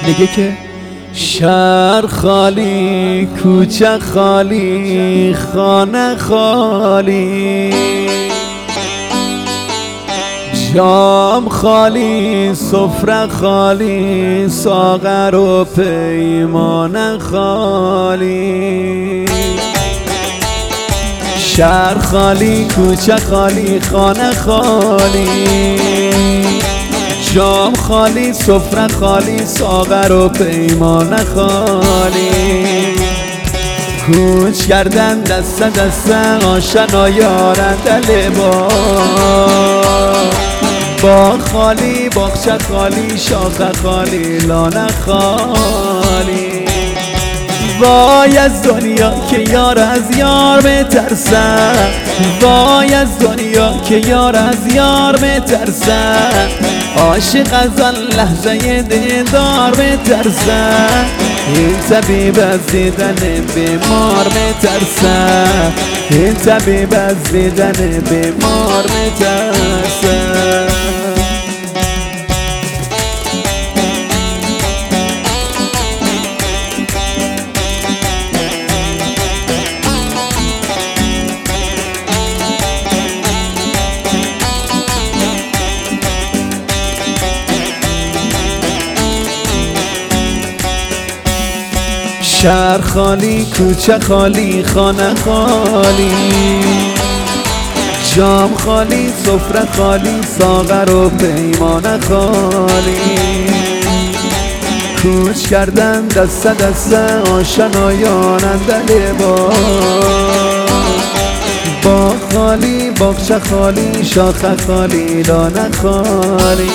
میگه که شهر خالی، کوچه خالی، خانه خالی، جام خالی، سفره خالی، ساغر و پیمان خالی. شهر خالی، کوچه خالی، خانه خالی، جام خالی، سفره خالی، ساغر و پیمان خالی. کوچ کردن دست دست آشنا یارن دل با خالی، باغچه خالی، شاخه خالی، لانه خالی. وای از دنیا که یار از یار بترسه، وای از دنیا که یار از یار بترسه، عاشق از آن لحظه دیدار بترسه، این طبیب از دیدن بیمار بترسه، این طبیب از دیدن بیمار بترسه. شهر خالی، کوچه خالی، خانه خالی، جام خالی، سفره خالی، ساغر و پیمان خالی. کوچ کردن دست دست آشنا یارن دل با خالی، باغچه خالی، شاخه خالی، لانه خالی.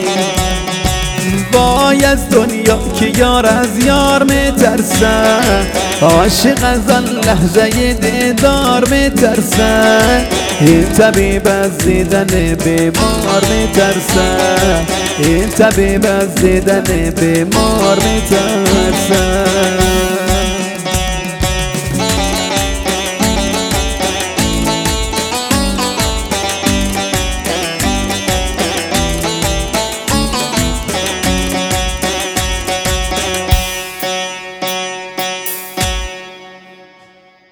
وای از دنیا که یار از یار میترسه، عاشق از آن لحظه دیدار میترسه، این طبیب از دیدن بیمار میترسه، این طبیب از دیدن بیمار میترسه.